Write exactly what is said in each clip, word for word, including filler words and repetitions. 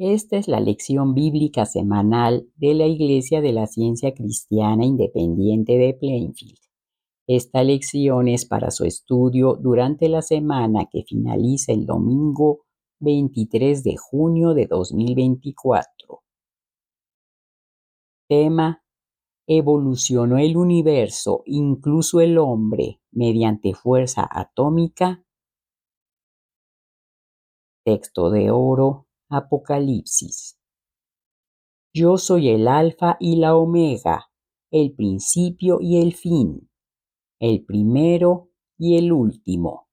Esta es la lección bíblica semanal de la Iglesia de la Ciencia Cristiana Independiente de Plainfield. Esta lección es para su estudio durante la semana que finaliza el domingo veintitrés de junio de dos mil veinticuatro. Tema: ¿evolucionó el universo, incluso el hombre, mediante fuerza atómica? Texto de oro, Apocalipsis. Yo soy el Alfa y la Omega, el principio y el fin, el primero y el último.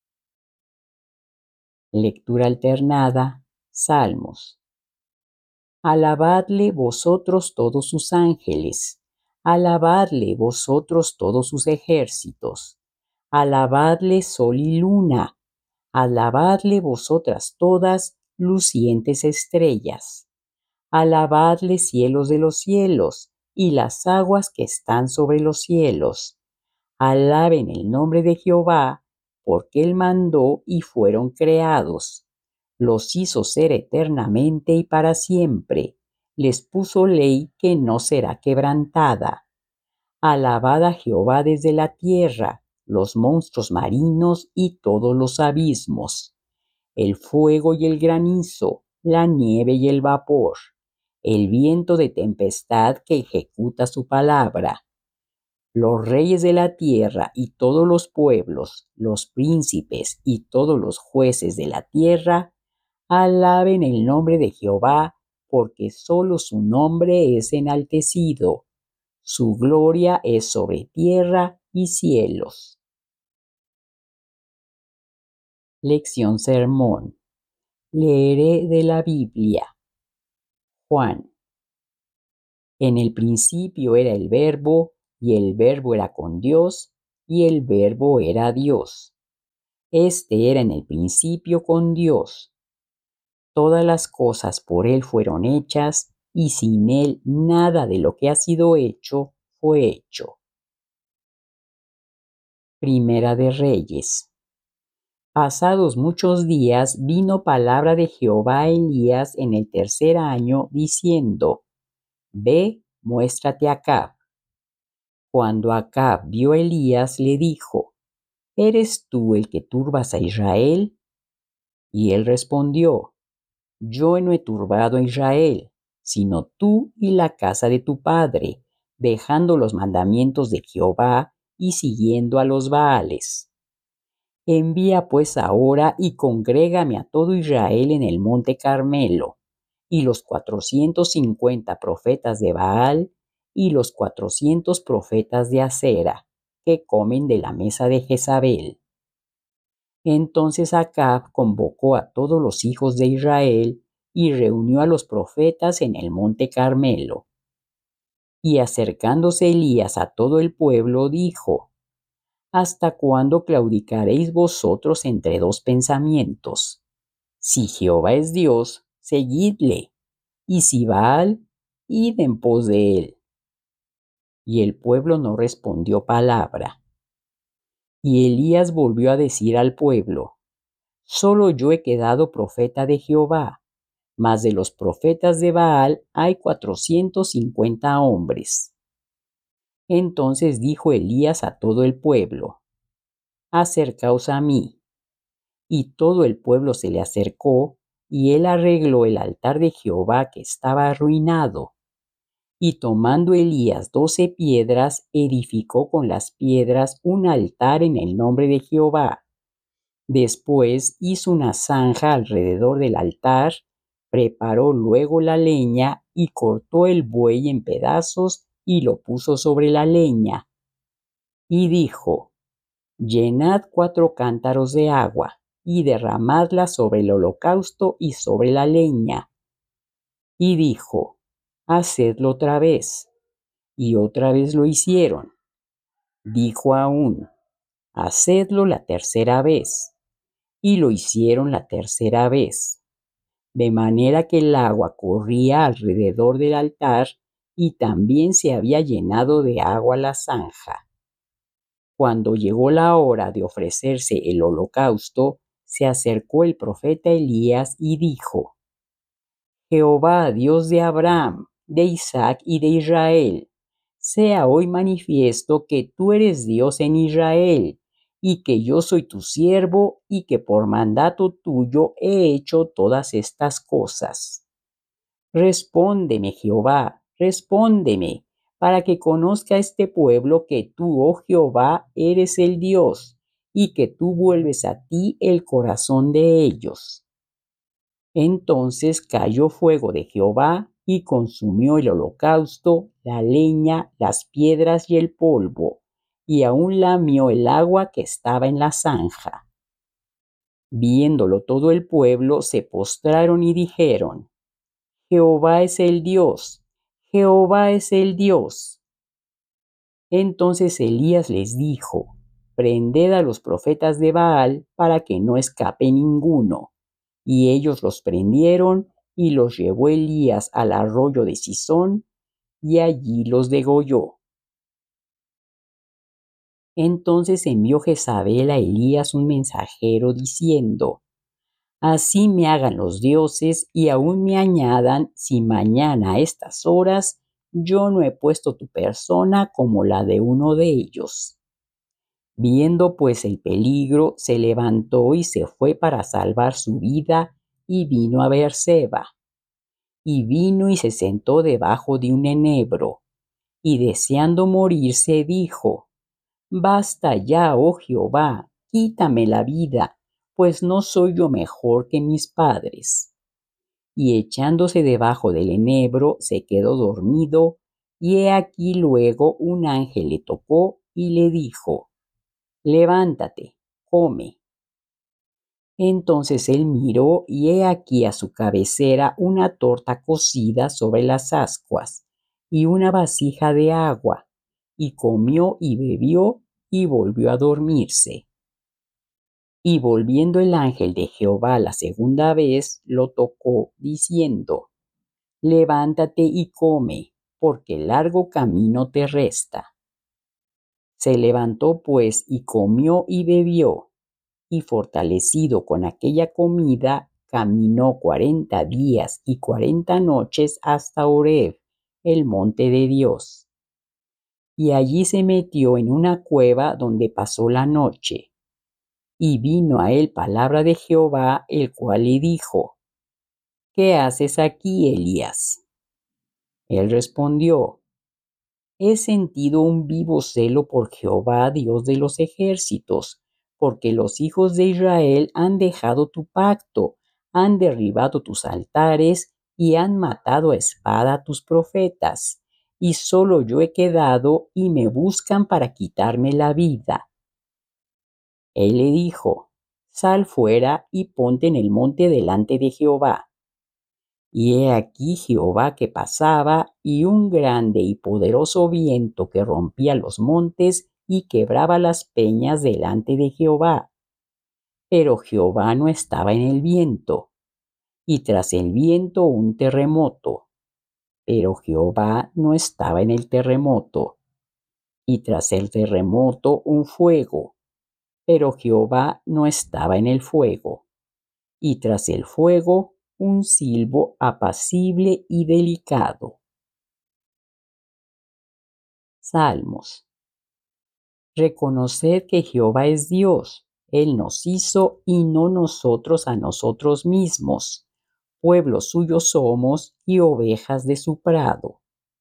Lectura alternada, Salmos. Alabadle vosotros todos sus ángeles, alabadle vosotros todos sus ejércitos, alabadle sol y luna, alabadle vosotras todas lucientes estrellas, alabadle cielos de los cielos y las aguas que están sobre los cielos. Alaben el nombre de Jehová, porque él mandó y fueron creados. Los hizo ser eternamente y para siempre. Les puso ley que no será quebrantada. Alabad a Jehová desde la tierra, los monstruos marinos y todos los abismos, el fuego y el granizo, la nieve y el vapor, el viento de tempestad que ejecuta su palabra. Los reyes de la tierra y todos los pueblos, los príncipes y todos los jueces de la tierra, alaben el nombre de Jehová, porque solo su nombre es enaltecido. Su gloria es sobre tierra y cielos. Lección sermón. Leeré de la Biblia. Juan. En el principio era el Verbo, y el Verbo era con Dios, y el Verbo era Dios. Este era en el principio con Dios. Todas las cosas por él fueron hechas, y sin él nada de lo que ha sido hecho fue hecho. Primera de Reyes. Pasados muchos días vino palabra de Jehová a Elías en el tercer año, diciendo: Ve, muéstrate a Acab. Cuando Acab vio a Elías, le dijo: ¿Eres tú el que turbas a Israel? Y él respondió: Yo no he turbado a Israel, sino tú y la casa de tu padre, dejando los mandamientos de Jehová y siguiendo a los Baales. Envía pues ahora y congrégame a todo Israel en el monte Carmelo, y los cuatrocientos cincuenta profetas de Baal y los cuatrocientos profetas de Acera, que comen de la mesa de Jezabel. Entonces Acab convocó a todos los hijos de Israel y reunió a los profetas en el monte Carmelo. Y acercándose Elías a todo el pueblo, dijo: ¿Hasta cuándo claudicaréis vosotros entre dos pensamientos? Si Jehová es Dios, seguidle, y si Baal, id en pos de él. Y el pueblo no respondió palabra. Y Elías volvió a decir al pueblo: Solo yo he quedado profeta de Jehová, mas de los profetas de Baal hay cuatrocientos cincuenta hombres. Entonces dijo Elías a todo el pueblo: Acercaos a mí. Y todo el pueblo se le acercó, y él arregló el altar de Jehová que estaba arruinado. Y tomando Elías doce piedras, edificó con las piedras un altar en el nombre de Jehová. Después hizo una zanja alrededor del altar, preparó luego la leña y cortó el buey en pedazos y lo puso sobre la leña. Y dijo: Llenad cuatro cántaros de agua y derramadla sobre el holocausto y sobre la leña. Y dijo: Hacedlo otra vez. Y otra vez lo hicieron. Dijo aún: Hacedlo la tercera vez. Y lo hicieron la tercera vez. De manera que el agua corría alrededor del altar y también se había llenado de agua la zanja. Cuando llegó la hora de ofrecerse el holocausto, se acercó el profeta Elías y dijo: Jehová, Dios de Abraham, de Isaac y de Israel, sea hoy manifiesto que tú eres Dios en Israel, y que yo soy tu siervo, y que por mandato tuyo he hecho todas estas cosas. Respóndeme, Jehová, respóndeme, para que conozca este pueblo que tú, oh Jehová, eres el Dios, y que tú vuelves a ti el corazón de ellos. Entonces cayó fuego de Jehová y consumió el holocausto, la leña, las piedras y el polvo, y aún lamió el agua que estaba en la zanja. Viéndolo todo el pueblo, se postraron y dijeron: Jehová es el Dios, Jehová es el Dios. Entonces Elías les dijo: Prended a los profetas de Baal para que no escape ninguno. Y ellos los prendieron, y los llevó Elías al arroyo de Cisón, y allí los degolló. Entonces envió Jezabel a Elías un mensajero diciendo: Así me hagan los dioses y aún me añadan, si mañana a estas horas yo no he puesto tu persona como la de uno de ellos. Viendo pues el peligro, se levantó y se fue para salvar su vida, y vino a Beerseba. Y vino y se sentó debajo de un enebro, y deseando morirse dijo: Basta ya, oh Jehová, quítame la vida, pues no soy yo mejor que mis padres. Y echándose debajo del enebro, se quedó dormido, y he aquí luego un ángel le tocó y le dijo: Levántate, come. Entonces él miró, y he aquí a su cabecera una torta cocida sobre las ascuas, y una vasija de agua, y comió y bebió, y volvió a dormirse. Y volviendo el ángel de Jehová la segunda vez, lo tocó, diciendo: Levántate y come, porque largo camino te resta. Se levantó pues y comió y bebió, y fortalecido con aquella comida, caminó cuarenta días y cuarenta noches hasta Horeb, el monte de Dios. Y allí se metió en una cueva donde pasó la noche. Y vino a él palabra de Jehová, el cual le dijo: ¿Qué haces aquí, Elías? Él respondió: He sentido un vivo celo por Jehová, Dios de los ejércitos, porque los hijos de Israel han dejado tu pacto, han derribado tus altares y han matado a espada a tus profetas, y solo yo he quedado y me buscan para quitarme la vida. Él le dijo: Sal fuera y ponte en el monte delante de Jehová. Y he aquí Jehová que pasaba, y un grande y poderoso viento que rompía los montes y quebraba las peñas delante de Jehová. Pero Jehová no estaba en el viento, y tras el viento un terremoto. Pero Jehová no estaba en el terremoto, y tras el terremoto un fuego. Pero Jehová no estaba en el fuego, y tras el fuego un silbo apacible y delicado. Salmos. Reconoced que Jehová es Dios, Él nos hizo y no nosotros a nosotros mismos. Pueblo suyo somos y ovejas de su prado.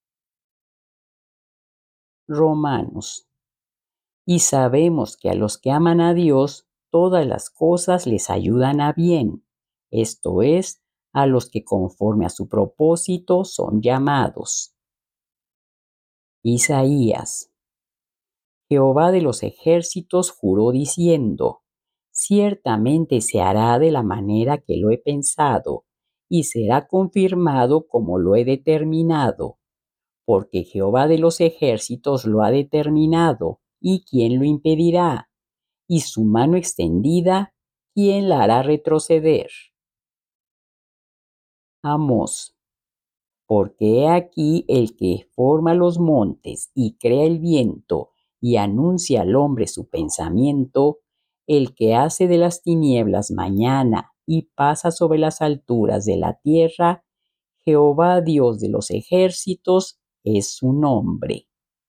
Romanos. Y sabemos que a los que aman a Dios, todas las cosas les ayudan a bien, esto es, a los que conforme a su propósito son llamados. Isaías. Jehová de los ejércitos juró diciendo: Ciertamente se hará de la manera que lo he pensado, y será confirmado como lo he determinado, porque Jehová de los ejércitos lo ha determinado, ¿y quién lo impedirá? Y su mano extendida, ¿quién la hará retroceder? Amós. Porque he aquí el que forma los montes y crea el viento y anuncia al hombre su pensamiento, el que hace de las tinieblas mañana y pasa sobre las alturas de la tierra, Jehová Dios de los ejércitos es su nombre.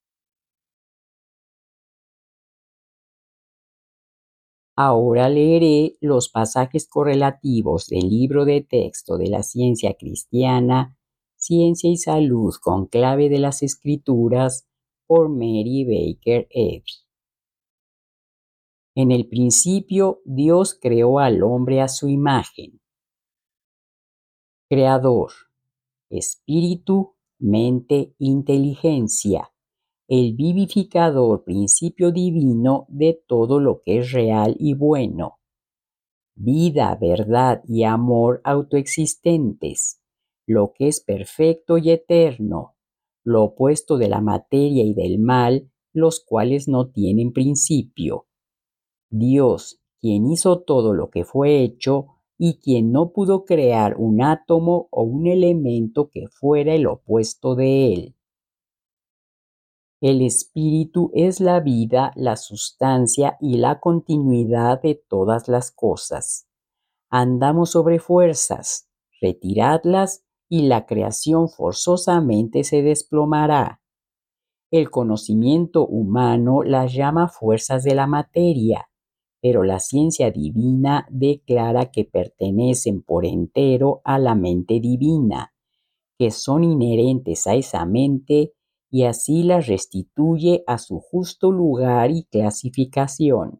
Ahora leeré los pasajes correlativos del libro de texto de la ciencia cristiana, Ciencia y Salud con clave de las Escrituras, por Mary Baker Eddy. En el principio, Dios creó al hombre a su imagen. Creador, espíritu, mente, inteligencia, el vivificador principio divino de todo lo que es real y bueno. Vida, verdad y amor autoexistentes, lo que es perfecto y eterno, lo opuesto de la materia y del mal, los cuales no tienen principio. Dios, quien hizo todo lo que fue hecho y quien no pudo crear un átomo o un elemento que fuera el opuesto de él. El espíritu es la vida, la sustancia y la continuidad de todas las cosas. Andamos sobre fuerzas, retiradlas y la creación forzosamente se desplomará. El conocimiento humano las llama fuerzas de la materia, pero la ciencia divina declara que pertenecen por entero a la mente divina, que son inherentes a esa mente y así las restituye a su justo lugar y clasificación.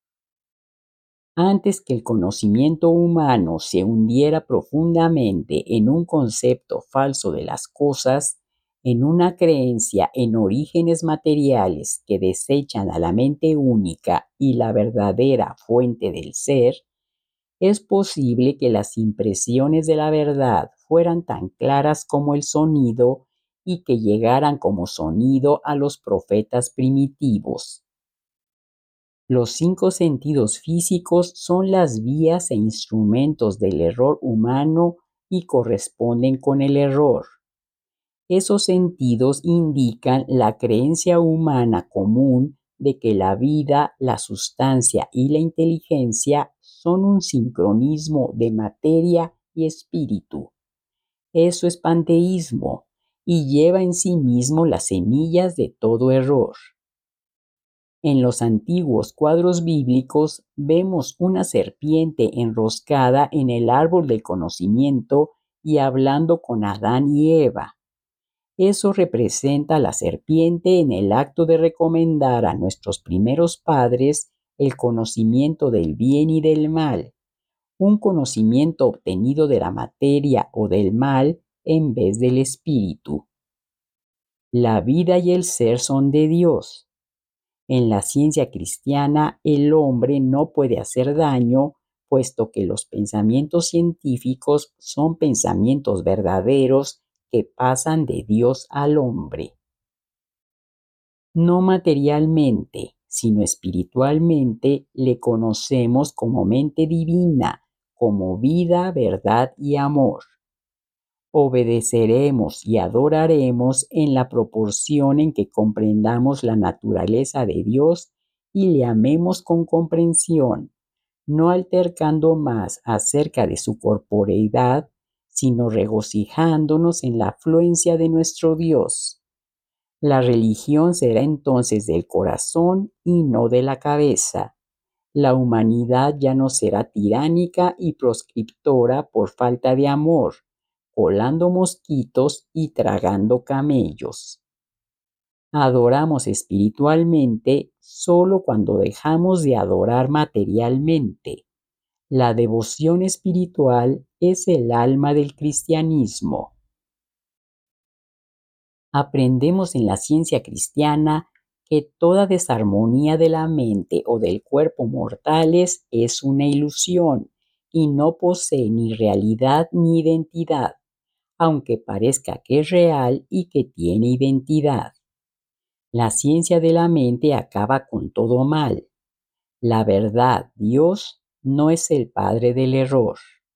Antes que el conocimiento humano se hundiera profundamente en un concepto falso de las cosas, en una creencia en orígenes materiales que desechan a la mente única y la verdadera fuente del ser, es posible que las impresiones de la verdad fueran tan claras como el sonido y que llegaran como sonido a los profetas primitivos. Los cinco sentidos físicos son las vías e instrumentos del error humano y corresponden con el error. Esos sentidos indican la creencia humana común de que la vida, la sustancia y la inteligencia son un sincronismo de materia y espíritu. Eso es panteísmo y lleva en sí mismo las semillas de todo error. En los antiguos cuadros bíblicos vemos una serpiente enroscada en el árbol del conocimiento y hablando con Adán y Eva. Eso representa a la serpiente en el acto de recomendar a nuestros primeros padres el conocimiento del bien y del mal, un conocimiento obtenido de la materia o del mal en vez del espíritu. La vida y el ser son de Dios. En la ciencia cristiana, el hombre no puede hacer daño, puesto que los pensamientos científicos son pensamientos verdaderos que pasan de Dios al hombre. No materialmente, sino espiritualmente, le conocemos como mente divina, como vida, verdad y amor. Obedeceremos y adoraremos en la proporción en que comprendamos la naturaleza de Dios y le amemos con comprensión, no altercando más acerca de su corporeidad, sino regocijándonos en la afluencia de nuestro Dios. La religión será entonces del corazón y no de la cabeza. La humanidad ya no será tiránica y proscriptora por falta de amor, volando mosquitos y tragando camellos. Adoramos espiritualmente solo cuando dejamos de adorar materialmente. La devoción espiritual es el alma del cristianismo. Aprendemos en la ciencia cristiana que toda desarmonía de la mente o del cuerpo mortales es una ilusión y no posee ni realidad ni identidad, aunque parezca que es real y que tiene identidad. La ciencia de la mente acaba con todo mal. La verdad, Dios, no es el padre del error.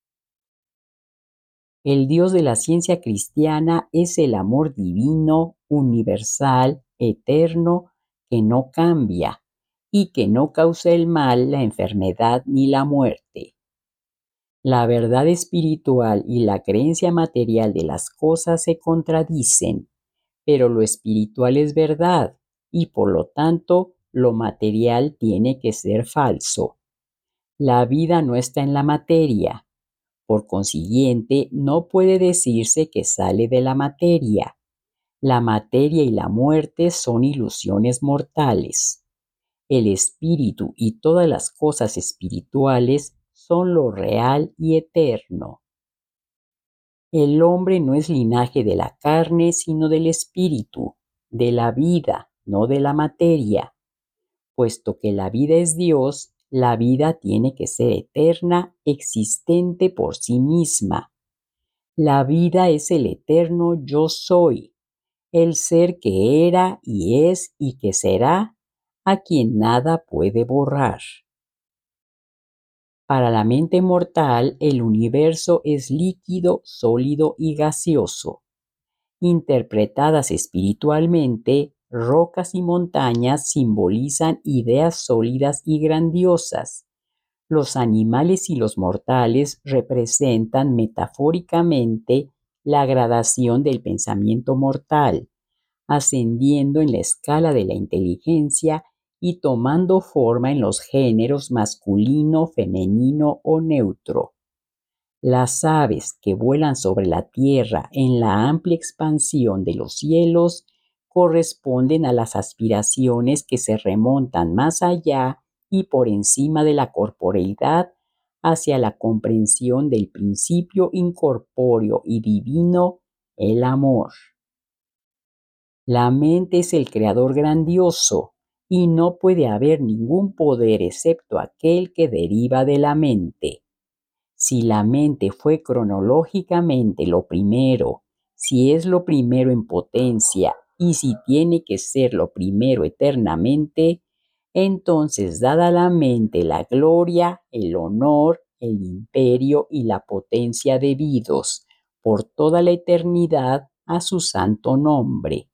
El Dios de la ciencia cristiana es el amor divino, universal, eterno, que no cambia y que no causa el mal, la enfermedad ni la muerte. La verdad espiritual y la creencia material de las cosas se contradicen, pero lo espiritual es verdad y por lo tanto lo material tiene que ser falso. La vida no está en la materia, por consiguiente no puede decirse que sale de la materia. La materia y la muerte son ilusiones mortales. El espíritu y todas las cosas espirituales son lo real y eterno. El hombre no es linaje de la carne, sino del espíritu, de la vida, no de la materia. Puesto que la vida es Dios, la vida tiene que ser eterna, existente por sí misma. La vida es el eterno yo soy, el ser que era y es y que será, a quien nada puede borrar. Para la mente mortal, el universo es líquido, sólido y gaseoso. Interpretadas espiritualmente, rocas y montañas simbolizan ideas sólidas y grandiosas. Los animales y los mortales representan metafóricamente la gradación del pensamiento mortal, ascendiendo en la escala de la inteligencia y tomando forma en los géneros masculino, femenino o neutro. Las aves que vuelan sobre la tierra en la amplia expansión de los cielos corresponden a las aspiraciones que se remontan más allá y por encima de la corporeidad hacia la comprensión del principio incorpóreo y divino, el amor. La mente es el creador grandioso y no puede haber ningún poder excepto aquel que deriva de la mente. Si la mente fue cronológicamente lo primero, si es lo primero en potencia y si tiene que ser lo primero eternamente, entonces dada la mente la gloria, el honor, el imperio y la potencia debidos por toda la eternidad a su santo nombre.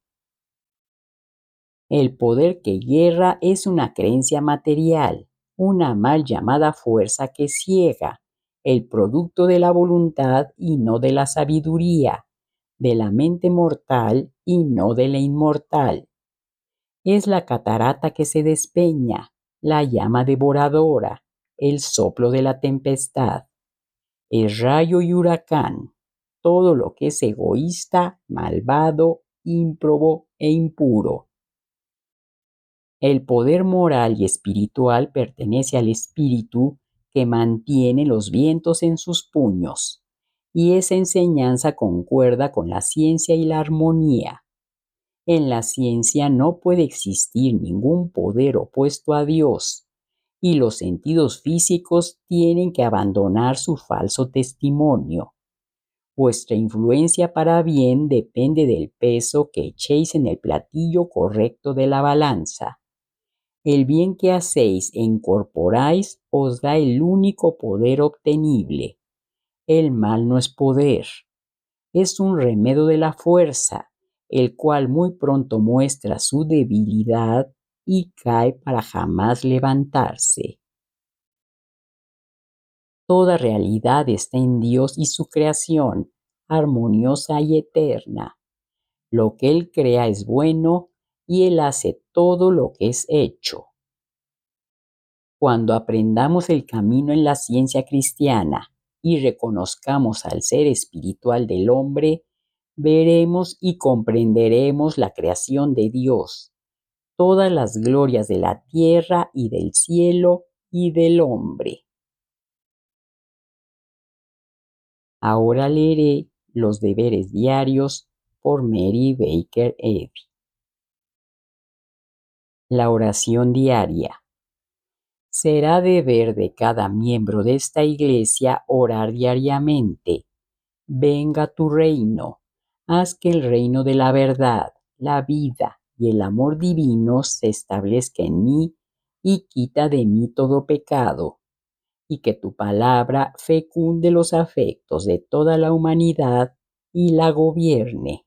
El poder que guerra es una creencia material, una mal llamada fuerza que ciega, el producto de la voluntad y no de la sabiduría, de la mente mortal y no de la inmortal. Es la catarata que se despeña, la llama devoradora, el soplo de la tempestad, el rayo y huracán, todo lo que es egoísta, malvado, ímprobo e impuro. El poder moral y espiritual pertenece al espíritu que mantiene los vientos en sus puños, y esa enseñanza concuerda con la ciencia y la armonía. En la ciencia no puede existir ningún poder opuesto a Dios, y los sentidos físicos tienen que abandonar su falso testimonio. Vuestra influencia para bien depende del peso que echéis en el platillo correcto de la balanza. El bien que hacéis e incorporáis os da el único poder obtenible. El mal no es poder, es un remedio de la fuerza, el cual muy pronto muestra su debilidad y cae para jamás levantarse. Toda realidad está en Dios y su creación, armoniosa y eterna. Lo que Él crea es bueno y Él hace todo lo que es hecho. Cuando aprendamos el camino en la ciencia cristiana y reconozcamos al ser espiritual del hombre, veremos y comprenderemos la creación de Dios, todas las glorias de la tierra y del cielo y del hombre. Ahora leeré los deberes diarios por Mary Baker Eddy. La oración diaria. Será deber de cada miembro de esta iglesia orar diariamente. Venga tu reino. Haz que el reino de la verdad, la vida y el amor divino se establezca en mí y quita de mí todo pecado. Y que tu palabra fecunde los afectos de toda la humanidad y la gobierne.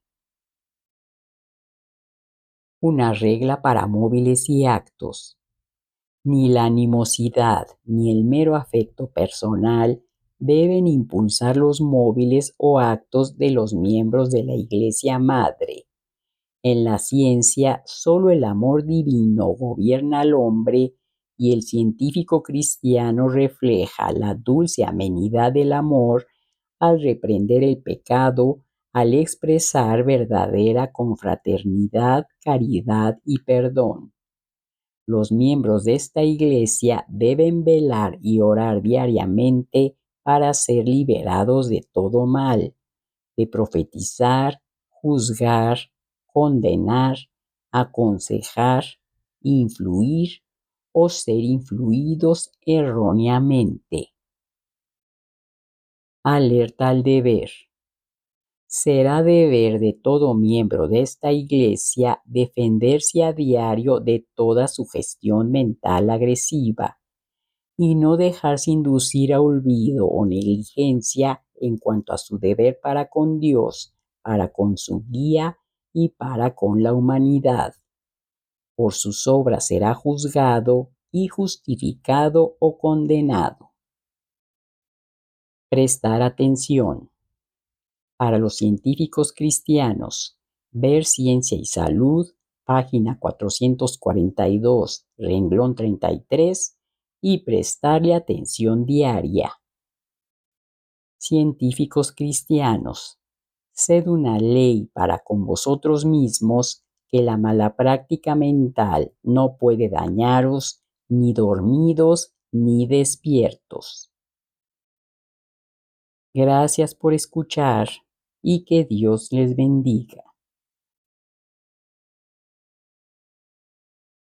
Una regla para móviles y actos. Ni la animosidad, ni el mero afecto personal, deben impulsar los móviles o actos de los miembros de la Iglesia Madre. En la ciencia, solo el amor divino gobierna al hombre y el científico cristiano refleja la dulce amenidad del amor al reprender el pecado, al expresar verdadera confraternidad, caridad y perdón. Los miembros de esta iglesia deben velar y orar diariamente para ser liberados de todo mal, de profetizar, juzgar, condenar, aconsejar, influir o ser influidos erróneamente. Alerta al deber. Será deber de todo miembro de esta iglesia defenderse a diario de toda sugestión mental agresiva y no dejarse inducir a olvido o negligencia en cuanto a su deber para con Dios, para con su guía y para con la humanidad. Por sus obras será juzgado y justificado o condenado. Prestar atención. Para los científicos cristianos, ver Ciencia y Salud, página cuatrocientos cuarenta y dos, renglón treinta y tres, y prestarle atención diaria. Científicos cristianos, sed una ley para con vosotros mismos que la mala práctica mental no puede dañaros ni dormidos ni despiertos. Gracias por escuchar y que Dios les bendiga.